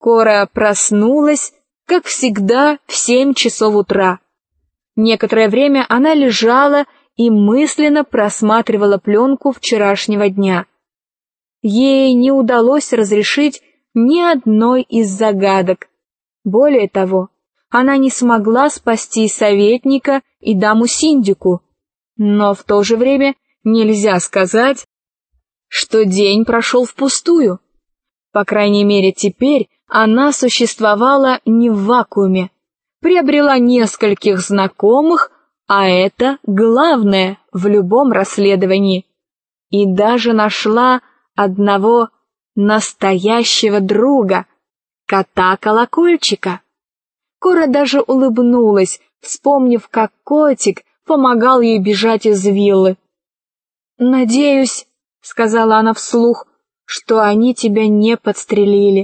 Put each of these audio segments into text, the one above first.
Кора проснулась, как всегда, в 7 часов утра. Некоторое время она лежала и мысленно просматривала пленку вчерашнего дня. Ей не удалось разрешить ни одной из загадок. Более того, она не смогла спасти советника и даму-синдику. Но в то же время нельзя сказать, что день прошел впустую. По крайней мере, теперь она существовала не в вакууме, приобрела нескольких знакомых, а это главное в любом расследовании, и даже нашла одного настоящего друга, кота-колокольчика. Кора даже улыбнулась, вспомнив, как котик помогал ей бежать из виллы. «Надеюсь», — сказала она вслух, — «что они тебя не подстрелили».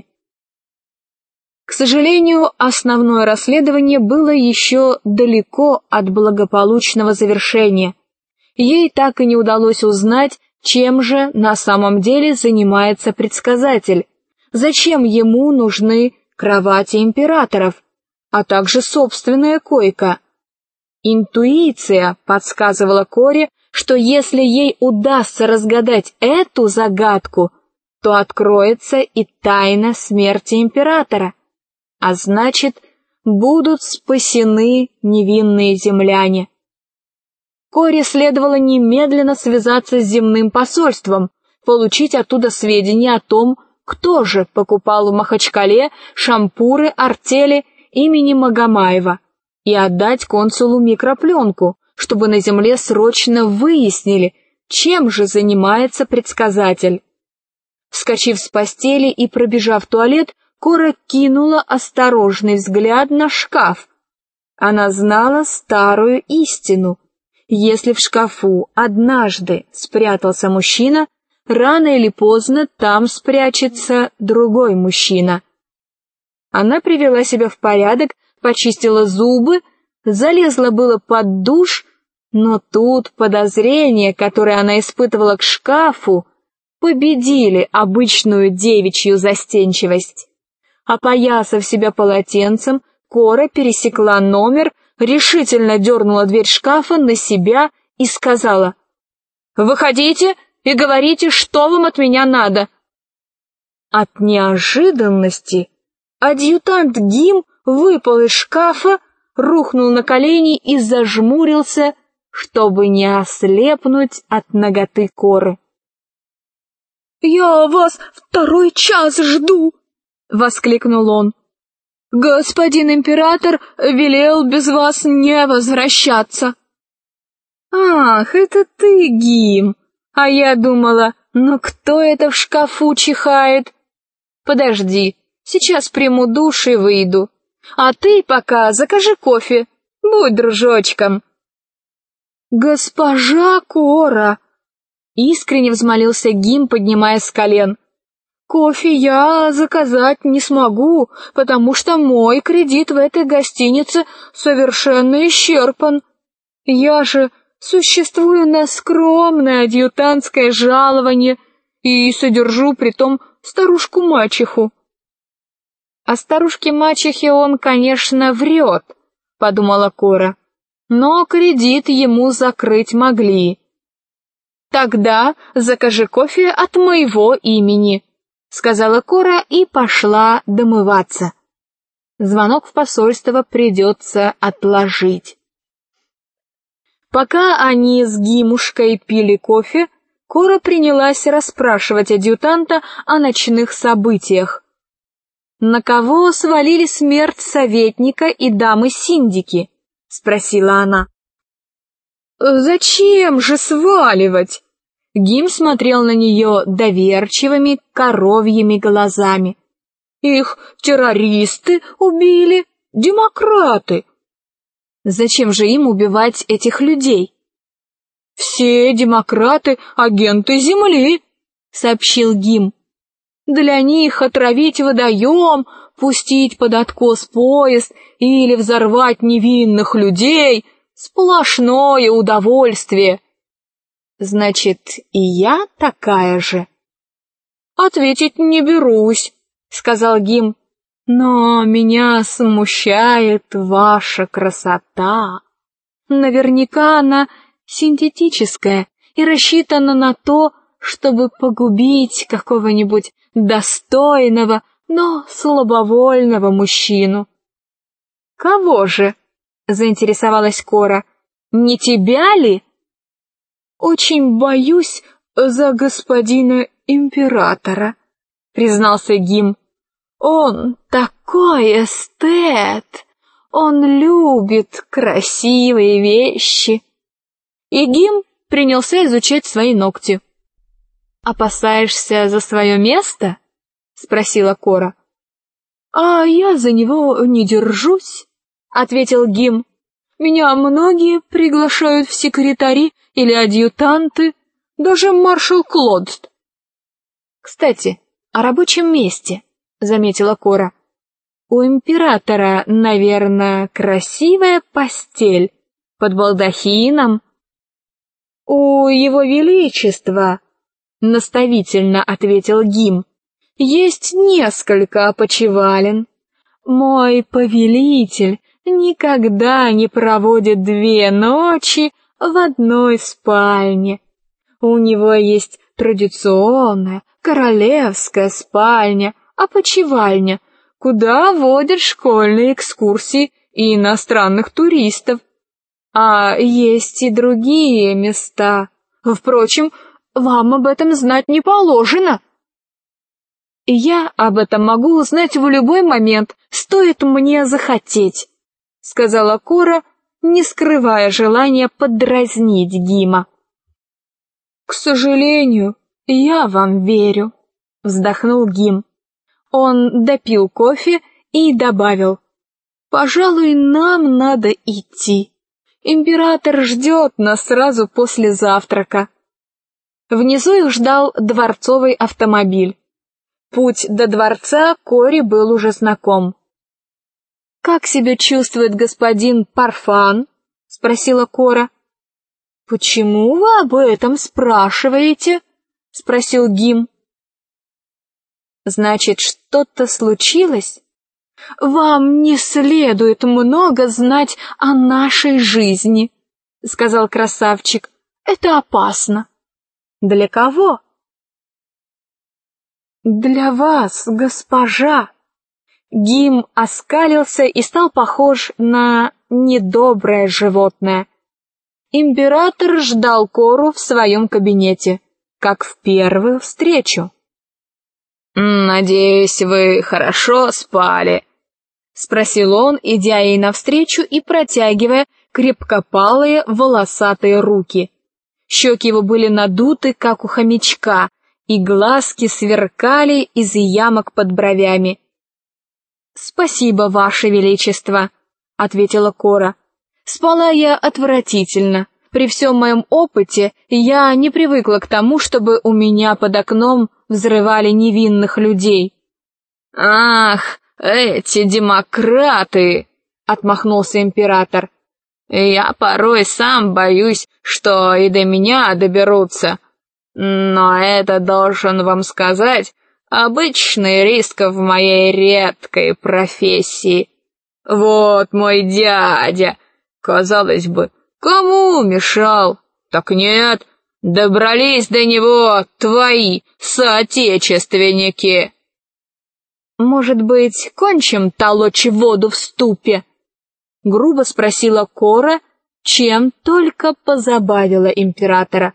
К сожалению, основное расследование было еще далеко от благополучного завершения. Ей так и не удалось узнать, чем же на самом деле занимается предсказатель, зачем ему нужны кровати императоров, а также собственная койка. Интуиция подсказывала Коре, что если ей удастся разгадать эту загадку, то откроется и тайна смерти императора, а значит, будут спасены невинные земляне. Коре следовало немедленно связаться с земным посольством, получить оттуда сведения о том, кто же покупал в Махачкале шампуры артели имени Магомаева, и отдать консулу микропленку, чтобы на земле срочно выяснили, чем же занимается предсказатель. Вскочив с постели и пробежав в туалет, Кора кинула осторожный взгляд на шкаф. Она знала старую истину. Если в шкафу однажды спрятался мужчина, рано или поздно там спрячется другой мужчина. Она привела себя в порядок, почистила зубы, залезла было под душ, но тут подозрения, которые она испытывала к шкафу, победили обычную девичью застенчивость. Опоясав себя полотенцем, Кора пересекла номер, решительно дернула дверь шкафа на себя и сказала: «Выходите и говорите, что вам от меня надо». От неожиданности адъютант Гим выпал из шкафа, рухнул на колени и зажмурился, чтобы не ослепнуть от наготы Коры. «Я вас 2 час жду!» — воскликнул он. «Господин император велел без вас не возвращаться». «Ах, это ты, Гим! А я думала, ну кто это в шкафу чихает? Подожди, сейчас приму душ и выйду. А ты пока закажи кофе, будь дружочком». «Госпожа Кора!» — искренне взмолился Гим, поднимаясь с колен. «Кофе я заказать не смогу, потому что мой кредит в этой гостинице совершенно исчерпан. Я же существую на скромное адъютантское жалование и содержу притом старушку-мачеху». «О старушке-мачехе он, конечно, врет», — подумала Кора, «но кредит ему закрыть могли». «Тогда закажи кофе от моего имени», — сказала Кора и пошла домываться. Звонок в посольство придется отложить. Пока они с Гимушкой пили кофе, Кора принялась расспрашивать адъютанта о ночных событиях. «На кого свалили смерть советника и дамы-синдики?» — спросила она. «Зачем же сваливать?» Гим смотрел на нее доверчивыми коровьими глазами. «Их террористы убили, демократы». «Зачем же им убивать этих людей?» «Все демократы — агенты Земли», — сообщил Гим. «Для них отравить водоем, пустить под откос поезд или взорвать невинных людей — сплошное удовольствие». «Значит, и я такая же?» «Ответить не берусь», — сказал Гим. Но меня смущает ваша красота. Наверняка она синтетическая и рассчитана на то, чтобы погубить какого-нибудь достойного, но слабовольного мужчину. Кого же? Заинтересовалась Кора. Не тебя ли? Очень боюсь за господина императора, признался Гим. Он такой эстет, он любит красивые вещи. И Гим принялся изучать свои ногти. «Опасаешься за свое место?» — спросила Кора. «А я за него не держусь», — ответил Гим. «Меня многие приглашают в секретари или адъютанты, даже маршал Клодст». «Кстати, о рабочем месте», — заметила Кора. «У императора, наверное, красивая постель под балдахином». «У его величества», — наставительно ответил Гим, — «есть несколько опочивален. Мой повелитель никогда не проводит 2 ночи в одной спальне. У него есть традиционная королевская спальня, опочивальня, куда водят школьные экскурсии и иностранных туристов. А есть и другие места. Впрочем, вам об этом знать не положено». «Я об этом могу узнать в любой момент, стоит мне захотеть», — сказала Кора, не скрывая желания подразнить Гима. «К сожалению, я вам верю», — вздохнул Гим. Он допил кофе и добавил: «Пожалуй, нам надо идти. Император ждет нас сразу после завтрака». Внизу их ждал дворцовый автомобиль. Путь до дворца Коре был уже знаком. «Как себя чувствует господин Парфан?» — спросила Кора. «Почему вы об этом спрашиваете?» — спросил Гим. «Значит, что-то случилось? Вам не следует много знать о нашей жизни», — сказал красавчик. «Это опасно». «Для кого?» «Для вас, госпожа». Гим оскалился и стал похож на недоброе животное. Император ждал Кору в своем кабинете, как в первую встречу. «Надеюсь, вы хорошо спали?» — спросил он, идя ей навстречу и протягивая крепкопалые волосатые руки. Щеки его были надуты, как у хомячка, и глазки сверкали из ямок под бровями. «Спасибо, Ваше Величество», — ответила Кора. «Спала я отвратительно. При всем моем опыте я не привыкла к тому, чтобы у меня под окном взрывали невинных людей». «Ах, эти демократы!» — отмахнулся император. «Я порой сам боюсь, что и до меня доберутся. Но это, должен вам сказать, обычный риск в моей редкой профессии. Вот мой дядя, казалось бы, кому мешал? Так нет, добрались до него твои соотечественники». «Может быть, кончим толочь воду в ступе?» — грубо спросила Кора, чем только позабавила императора.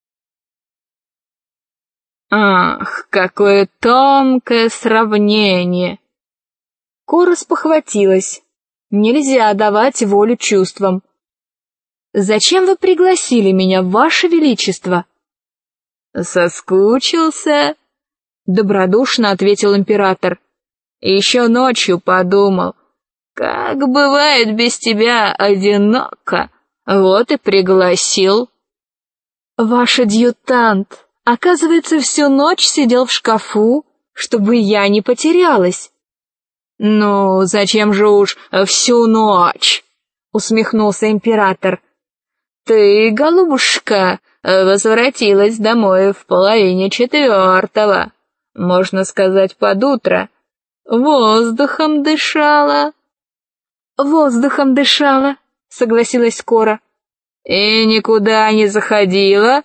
«Ах, какое тонкое сравнение!» Кора спохватилась. Нельзя давать волю чувствам. «Зачем вы пригласили меня, Ваше Величество?» «Соскучился?» — добродушно ответил император. «Еще ночью подумал, как бывает без тебя одиноко, вот и пригласил». «Ваш адъютант, оказывается, всю ночь сидел в шкафу, чтобы я не потерялась». «Ну, зачем же уж всю ночь?» — усмехнулся император. «Ты, голубушка, возвратилась домой в 3:30, можно сказать, под утро. воздухом дышала. Воздухом дышала, согласилась Кора. И никуда не заходила?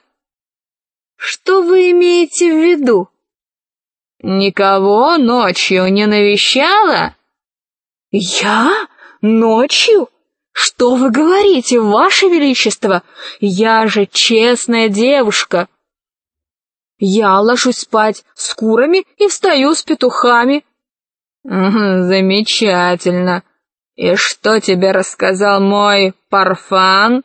Что вы имеете в виду? Никого ночью не навещала? Я? Ночью? Что вы говорите, Ваше Величество? Я же честная девушка. Я ложусь спать с курами и встаю с петухами. Замечательно. И что тебе рассказал мой Парфан?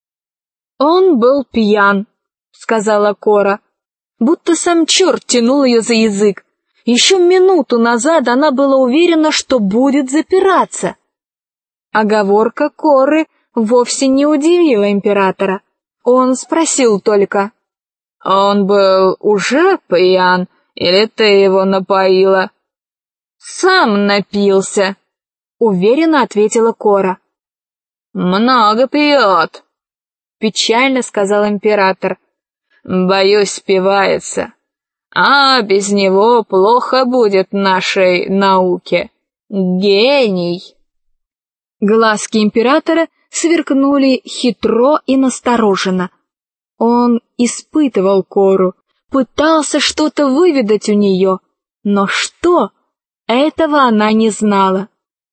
Он был пьян, сказала Кора, будто сам черт тянул ее за язык. Еще минуту назад она была уверена, что будет запираться. Оговорка Коры вовсе не удивила императора. Он спросил только: «Он был уже пьян, или ты его напоила?» «Сам напился», — уверенно ответила Кора. «Много пьет», — печально сказал император. «Боюсь, спивается. А без него плохо будет нашей науке. Гений!» Глазки императора сверкнули хитро и настороженно. Он испытывал Кору, пытался что-то выведать у нее, но что, этого она не знала.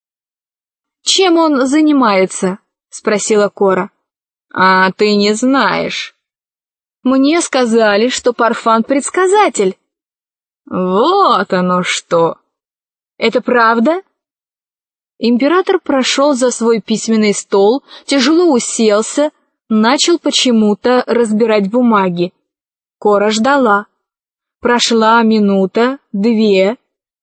«Чем он занимается?» — спросила Кора. «А ты не знаешь?» «Мне сказали, что Парфан предсказатель». «Вот оно что!» «Это правда?» Император прошел за свой письменный стол, тяжело уселся, начал почему-то разбирать бумаги. Кора ждала. Прошла минута, две.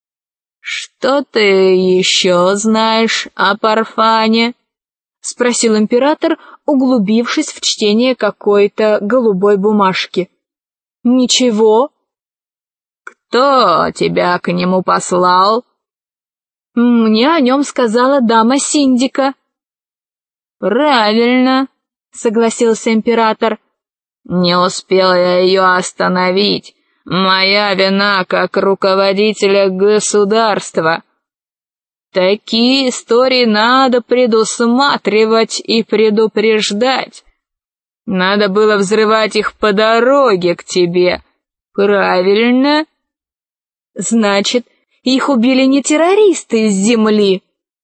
«Что ты еще знаешь о Парфане?» — спросил император, углубившись в чтение какой-то голубой бумажки. «Ничего». «Кто тебя к нему послал?» «Мне о нем сказала дама Синдика». «Правильно», — согласился император. «Не успел я ее остановить. Моя вина как руководителя государства. Такие истории надо предусматривать и предупреждать. Надо было взрывать их по дороге к тебе. Правильно?» «Значит, их убили не террористы из земли?»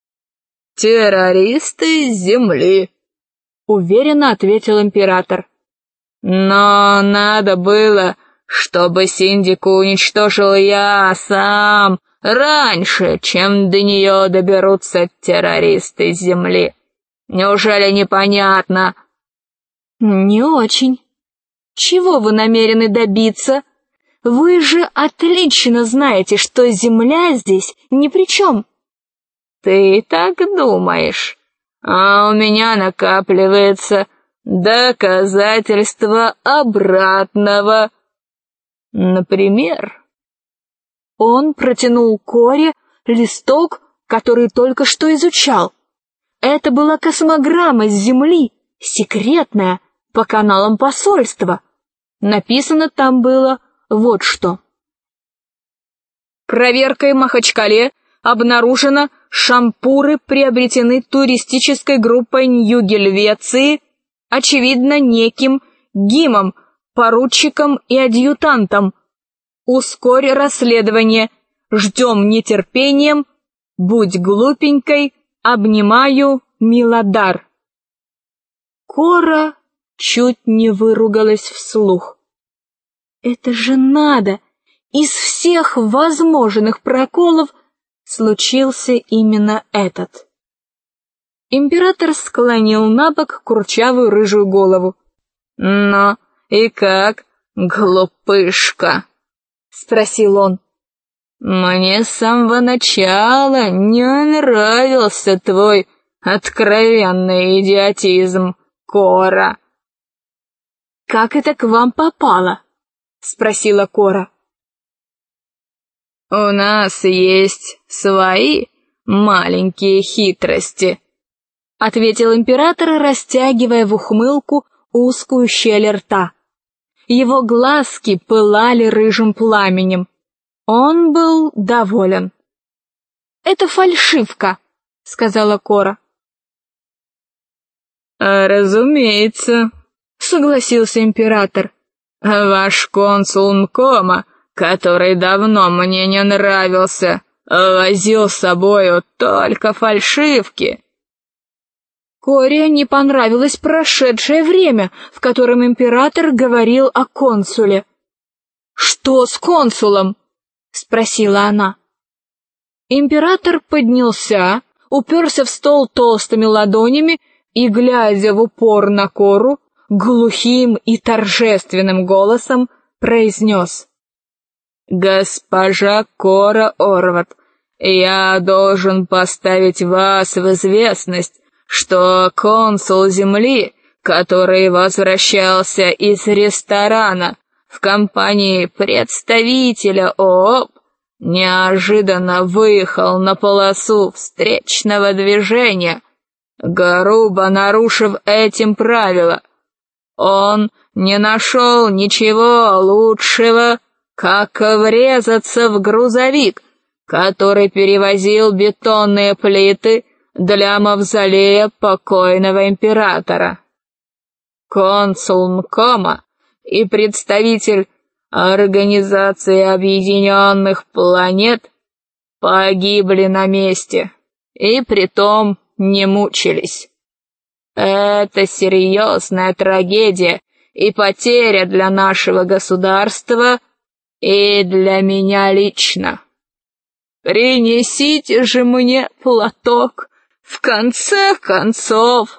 «Террористы из земли», — уверенно ответил император. «Но надо было, чтобы Синдику уничтожил я сам раньше, чем до нее доберутся террористы из земли. Неужели непонятно?» «Не очень. Чего вы намерены добиться? Вы же отлично знаете, что земля здесь ни при чем». «Ты так думаешь? А у меня накапливается доказательство обратного. Например...» Он протянул Коре листок, который только что изучал. Это была космограмма с Земли, секретная, по каналам посольства. Написано там было вот что. Проверкой в Махачкале обнаружено, шампуры приобретены туристической группой Нью-Гельвеции, очевидно, неким Гимом, поручиком и адъютантом. Ускорь расследование, ждем нетерпением, будь глупенькой, обнимаю, Милодар. Кора чуть не выругалась вслух. Это же надо! Из всех возможных проколов случился именно этот. Император склонил набок курчавую рыжую голову. «Ну, и как, глупышка?» — спросил он. «Мне с самого начала не нравился твой откровенный идиотизм, Кора». «Как это к вам попало?» — спросила Кора. «У нас есть свои маленькие хитрости», — ответил император, растягивая в ухмылку узкую щель рта. Его глазки пылали рыжим пламенем. Он был доволен. Это фальшивка», — сказала Кора. «Разумеется», — согласился император. «Ваш консул Мкома, который давно мне не нравился, возил с собою только фальшивки». Коре не понравилось прошедшее время, в котором император говорил о консуле. «Что с консулом?» — спросила она. Император поднялся, уперся в стол толстыми ладонями и, глядя в упор на Кору, глухим и торжественным голосом произнес: «Госпожа Кора Орват, я должен поставить вас в известность, что консул Земли, который возвращался из ресторана в компании представителя ООП, неожиданно выехал на полосу встречного движения, грубо нарушив этим правила. Он не нашел ничего лучшего, как врезаться в грузовик, который перевозил бетонные плиты для мавзолея покойного императора. Консул Мкома и представитель Организации Объединенных Планет погибли на месте, и притом не мучились. Это серьезная трагедия и потеря для нашего государства и для меня лично. Принесите же мне платок, в конце концов».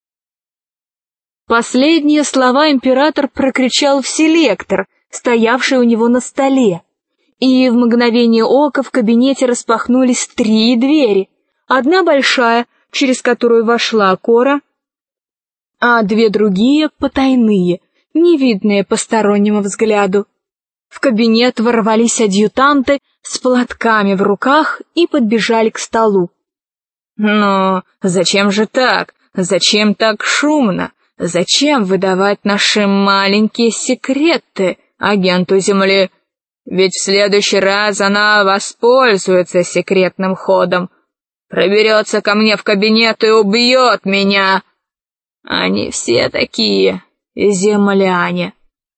Последние слова император прокричал в селектор, стоявший у него на столе, и в мгновение ока в кабинете распахнулись 3 двери. Одна большая, через которую вошла Кора, а 2 другие потайные, невидные постороннему взгляду. В кабинет ворвались адъютанты с платками в руках и подбежали к столу. «Но зачем же так? Зачем так шумно? Зачем выдавать наши маленькие секреты агенту Земли? Ведь в следующий раз она воспользуется секретным ходом, проберется ко мне в кабинет и убьет меня. Они все такие земляне».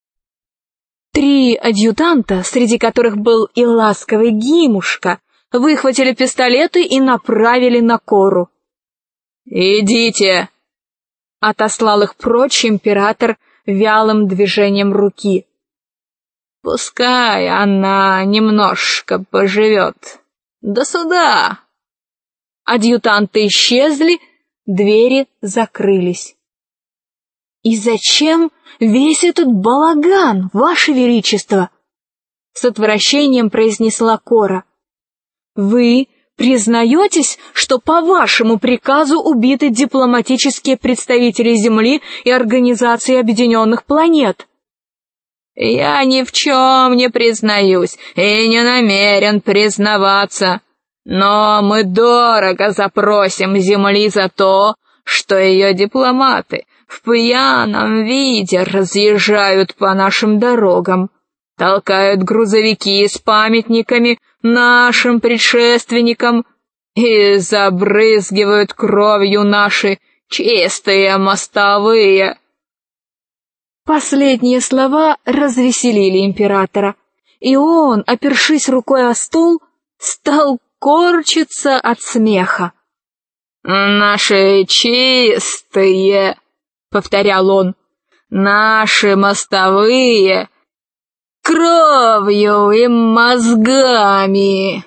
3 адъютанта, среди которых был и ласковый Гимушка, выхватили пистолеты и направили на Кору. «Идите!» — отослал их прочь император вялым движением руки. «Пускай она немножко поживет. До суда!» Адъютанты исчезли, двери закрылись. «И зачем весь этот балаган, Ваше Величество?» — с отвращением произнесла Кора. «Вы признаетесь, что по вашему приказу убиты дипломатические представители Земли и Организации Объединенных Планет?» «Я ни в чем не признаюсь и не намерен признаваться, но мы дорого запросим Земли за то, что ее дипломаты в пьяном виде разъезжают по нашим дорогам, толкают грузовики с памятниками нашим предшественникам и забрызгивают кровью наши чистые мостовые». Последние слова развеселили императора, и он, опершись рукой о стол, стал корчиться от смеха. «Наши чистые», — повторял он, — «наши мостовые, кровью и мозгами».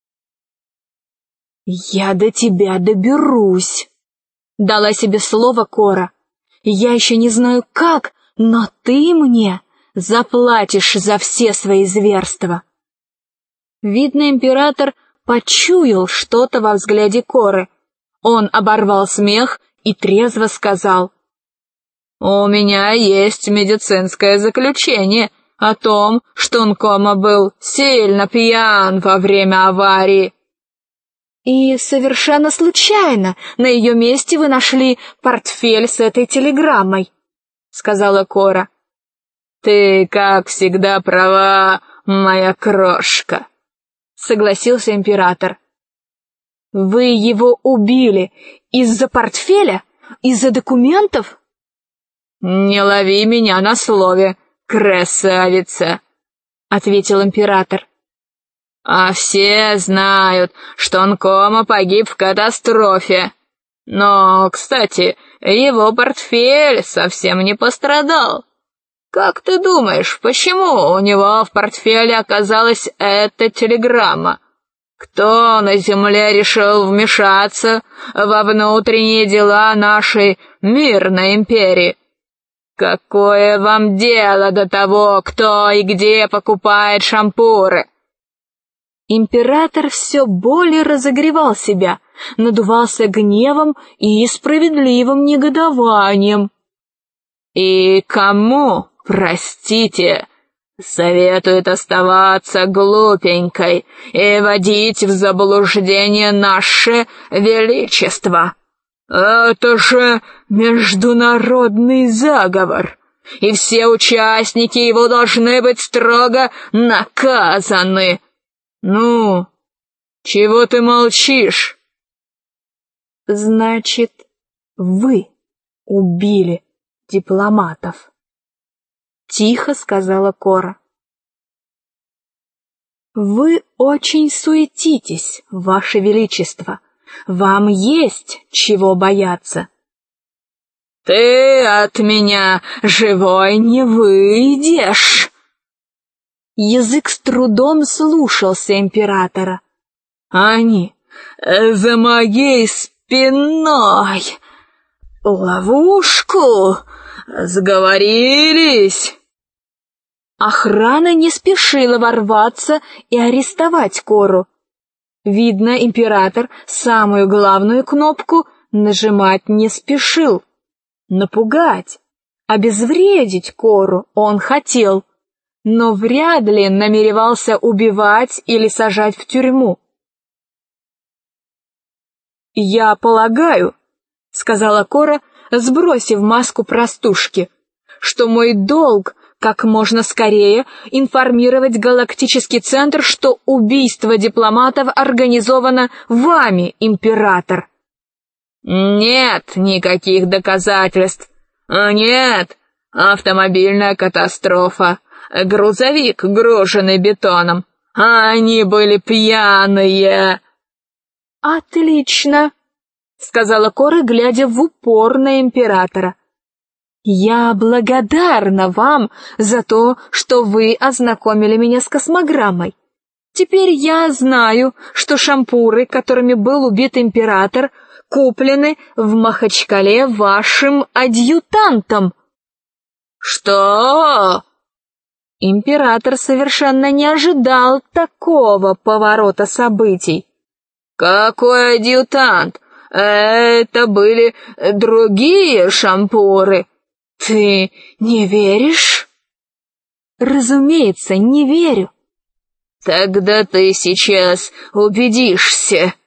«Я до тебя доберусь», — дала себе слово Кора. «Я еще не знаю как, но ты мне заплатишь за все свои зверства». Видно, император почуял что-то во взгляде Коры. Он оборвал смех и трезво сказал: «У меня есть медицинское заключение о том, что Нкома был сильно пьян во время аварии». «И совершенно случайно на ее месте вы нашли портфель с этой телеграммой», — сказала Кора. «Ты, как всегда, права, моя крошка», — согласился император. Вы его убили из-за портфеля? Из-за документов? «Не лови меня на слове, красавица», — ответил император. «А все знают, что Нкомо погиб в катастрофе. Но, кстати, его портфель совсем не пострадал. Как ты думаешь, почему у него в портфеле оказалась эта телеграмма? Кто на земле решил вмешаться во внутренние дела нашей мирной империи? Какое вам дело до того, кто и где покупает шампуры?» Император все более разогревал себя, надувался гневом и справедливым негодованием. «И кому, простите, советует оставаться глупенькой и водить в заблуждение наше величество? Это же международный заговор, и все участники его должны быть строго наказаны. Ну, чего ты молчишь?» «Значит, вы убили дипломатов», — тихо сказала Кора. «Вы очень суетитесь, Ваше Величество. Вам есть чего бояться». «Ты от меня живой не выйдешь!» Язык с трудом слушался императора. «Они за моей спиной! Ловушку! Сговорились!» Охрана не спешила ворваться и арестовать Кору. Видно, император самую главную кнопку нажимать не спешил. Напугать, обезвредить Кору он хотел, но вряд ли намеревался убивать или сажать в тюрьму. «Я полагаю», — сказала Кора, сбросив маску простушки, «что мой долг как можно скорее информировать Галактический центр, что убийство дипломатов организовано вами, император». «Нет никаких доказательств. Нет, автомобильная катастрофа, грузовик, груженный бетоном. Они были пьяные». «Отлично», — сказала Кора, глядя в упор на императора. «Я благодарна вам за то, что вы ознакомили меня с космограммой. Теперь я знаю, что шампуры, которыми был убит император, куплены в Махачкале вашим адъютантом». «Что?» Император совершенно не ожидал такого поворота событий. «Какой адъютант? Это были другие шампуры. Ты не веришь?» «Разумеется, не верю». «Тогда ты сейчас убедишься».